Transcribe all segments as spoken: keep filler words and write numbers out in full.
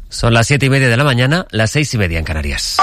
Son las siete y media de la mañana, las seis y media en Canarias.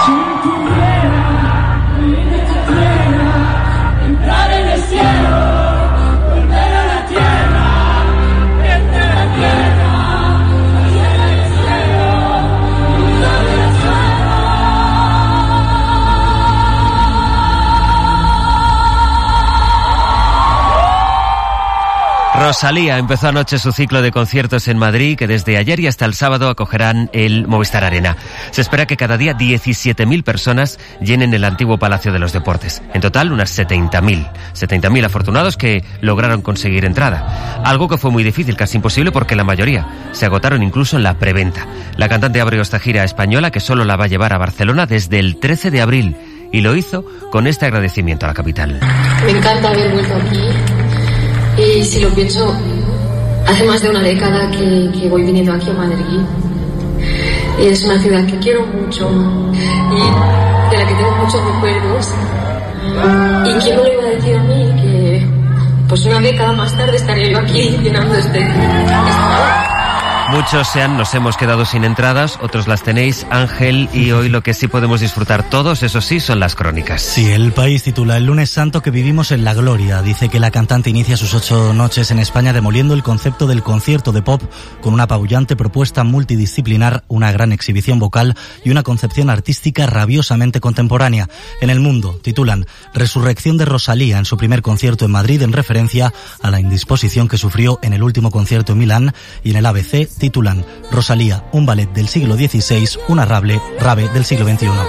Rosalía empezó anoche su ciclo de conciertos en Madrid, que desde ayer y hasta el sábado acogerán el Movistar Arena. Se espera que cada día diecisiete mil personas llenen el antiguo Palacio de los Deportes. En total, unas setenta mil. setenta mil afortunados que lograron conseguir entrada. Algo que fue muy difícil, casi imposible, porque la mayoría se agotaron incluso en la preventa. La cantante abrió esta gira española, que solo la va a llevar a Barcelona desde el trece de abril. Y lo hizo con este agradecimiento a la capital. Me encanta haber vuelto aquí. Y si lo pienso, hace más de una década que, que voy viniendo aquí a Madrid. Y es una ciudad que quiero mucho y de la que tengo muchos recuerdos. ¿Y quién me lo iba a decir a mí? Que pues una década más tarde estaré yo aquí llenando este... este... Muchos sean, nos hemos quedado sin entradas, otros las tenéis, Ángel, y hoy lo que sí podemos disfrutar todos, eso sí, son las crónicas. Sí, El País titula El lunes santo que vivimos en la gloria. Dice que la cantante inicia sus ocho noches en España demoliendo el concepto del concierto de pop con una apabullante propuesta multidisciplinar, una gran exhibición vocal y una concepción artística rabiosamente contemporánea. En El Mundo titulan Resurrección de Rosalía en su primer concierto en Madrid, en referencia a la indisposición que sufrió en el último concierto en Milán, y en el A B C titulan Rosalía, un ballet del siglo dieciséis, una rable, rave del siglo veintiuno.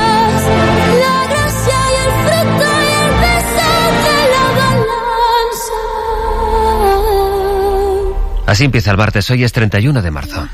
Así empieza el martes, hoy es treinta y uno de marzo.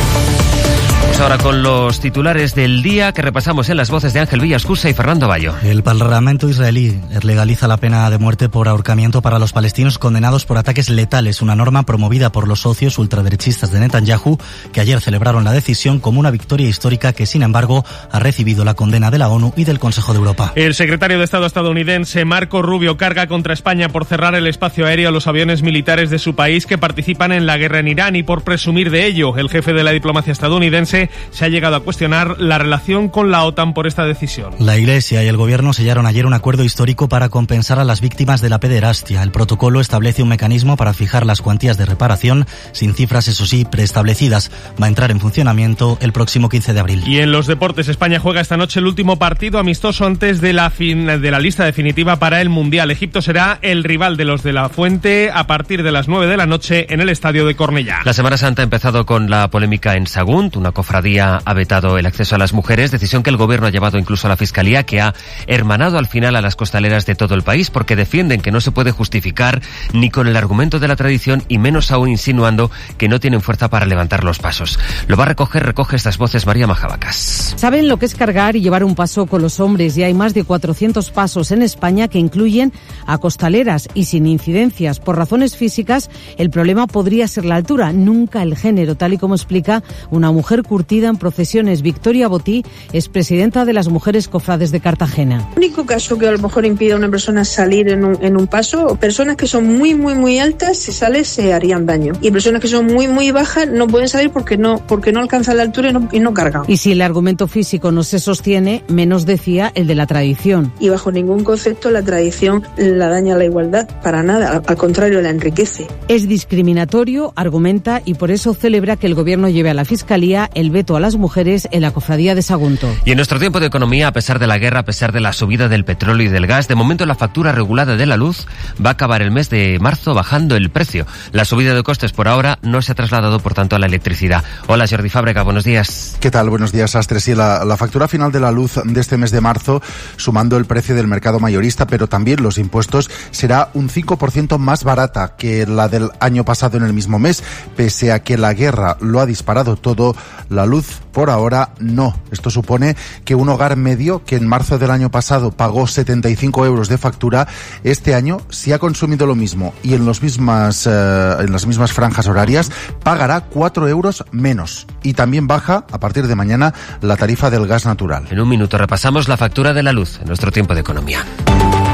Ahora con los titulares del día que repasamos en las voces de Ángel Villascusa y Fernando Bayo. El Parlamento israelí legaliza la pena de muerte por ahorcamiento para los palestinos condenados por ataques letales, una norma promovida por los socios ultraderechistas de Netanyahu, que ayer celebraron la decisión como una victoria histórica que, sin embargo, ha recibido la condena de la ONU y del Consejo de Europa. El secretario de Estado estadounidense Marco Rubio carga contra España por cerrar el espacio aéreo a los aviones militares de su país que participan en la guerra en Irán y por presumir de ello. El jefe de la diplomacia estadounidense se ha llegado a cuestionar la relación con la OTAN por esta decisión. La Iglesia y el Gobierno sellaron ayer un acuerdo histórico para compensar a las víctimas de la pederastia. El protocolo establece un mecanismo para fijar las cuantías de reparación, sin cifras, eso sí, preestablecidas. Va a entrar en funcionamiento el próximo quince de abril. Y en los deportes, España juega esta noche el último partido amistoso antes de la, fin, de la lista definitiva para el Mundial. Egipto será el rival de los de la Fuente a partir de las nueve de la noche en el estadio de Cornellá. La Semana Santa ha empezado con la polémica en Sagunt. Una cofradía ha vetado el acceso a las mujeres, decisión que el gobierno ha llevado incluso a la Fiscalía, que ha hermanado al final a las costaleras de todo el país porque defienden que no se puede justificar ni con el argumento de la tradición y menos aún insinuando que no tienen fuerza para levantar los pasos. Lo va a recoger, recoge estas voces María Majabacas. Saben lo que es cargar y llevar un paso con los hombres y hay más de cuatrocientos pasos en España que incluyen a costaleras y sin incidencias. Por razones físicas, el problema podría ser la altura, nunca el género, tal y como explica una mujer curtida en procesiones. Victoria Botí es presidenta de las Mujeres Cofrades de Cartagena. El único caso que a lo mejor impide a una persona salir en un, en un paso, o personas que son muy, muy, muy altas, si sale se harían daño. Y personas que son muy, muy bajas no pueden salir porque no, porque no alcanzan la altura y no, y no cargan. Y si el argumento físico no se sostiene, menos decía el de la tradición. Y bajo ningún concepto la tradición la daña la igualdad, para nada, al contrario, la enriquece. Es discriminatorio, argumenta, y por eso celebra que el gobierno lleve a la Fiscalía el veto a las mujeres en la cofradía de Sagunto. Y en nuestro tiempo de economía, a pesar de la guerra, a pesar de la subida del petróleo y del gas, de momento la factura regulada de la luz va a acabar el mes de marzo bajando el precio. La subida de costes por ahora no se ha trasladado, por tanto, a la electricidad. Hola, Jordi Fábrega, buenos días. ¿Qué tal? Buenos días, Astres. Sí, la, la factura final de la luz de este mes de marzo, sumando el precio del mercado mayorista, pero también los impuestos, será un cinco por ciento más barata que la del año pasado en el mismo mes. Pese a que la guerra lo ha disparado todo, la luz por ahora no. Esto supone que un hogar medio que en marzo del año pasado pagó setenta y cinco euros de factura, este año, si ha consumido lo mismo y en, los mismas, eh, en las mismas franjas horarias, pagará cuatro euros menos. Y también baja, a partir de mañana, la tarifa del gas natural. En un minuto repasamos la factura de la luz en nuestro tiempo de economía.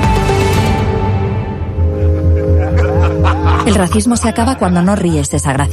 El racismo se acaba cuando no ríes de esa gracia.